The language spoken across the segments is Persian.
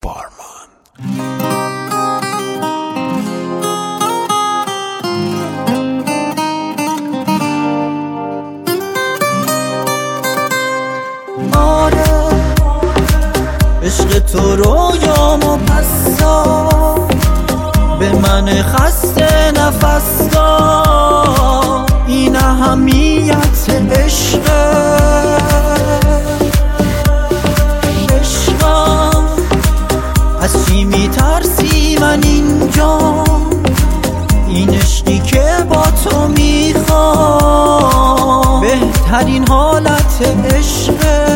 بارمان. عشق تو رویامو پس داد، به من خسته نفس داد. این اهمیت عشقم، از چی میترسی من اینجا؟ این عشقی که با تو میخوام بهترین حالت عشقه.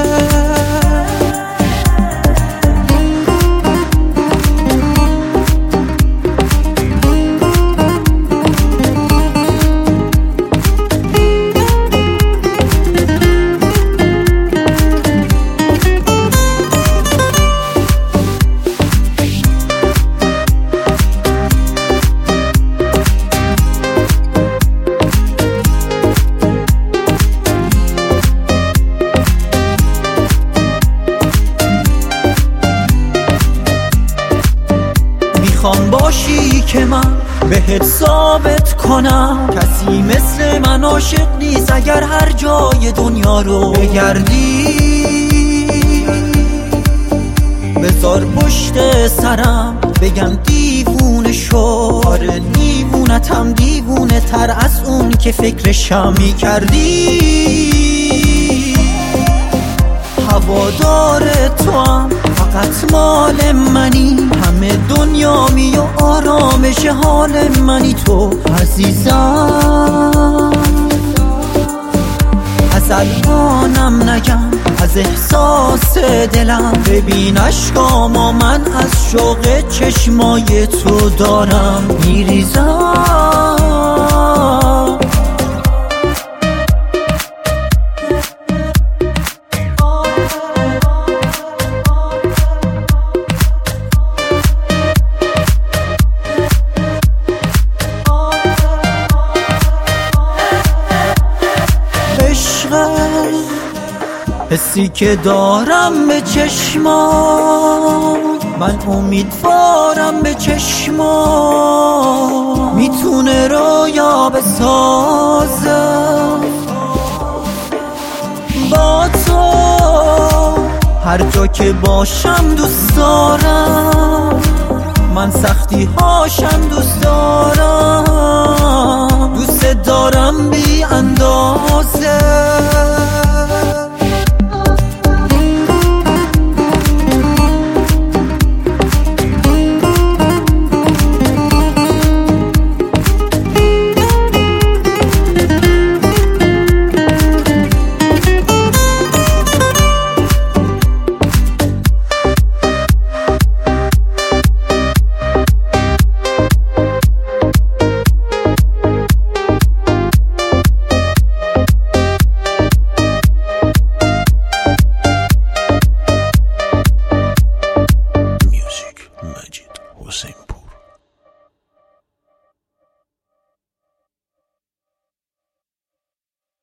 میخوام باشی که من بهت ثابت کنم کسی مثل من عاشق نیست. اگر هر جای دنیا رو بگردی بذار پشت سرم بگم دیوونه شو. آره دیوونتم، دیوونه تر از اون که فکرشم میکردی. هوادار تو هم فقط مال منی، همه دنیامی و آرامش حال منی تو عزیزم. از الانم نگم از احساس دلم، ببین اشکامو من از شوق چشمای تو دارم میریزم. حسی که دارم به چشمام، من امیدوارم به چشمام میتونه رویا بسازم. با تو هر جا که باشم دوست دارم، من سختی هاشم دوست دارم. دوست دارم بی اندازه.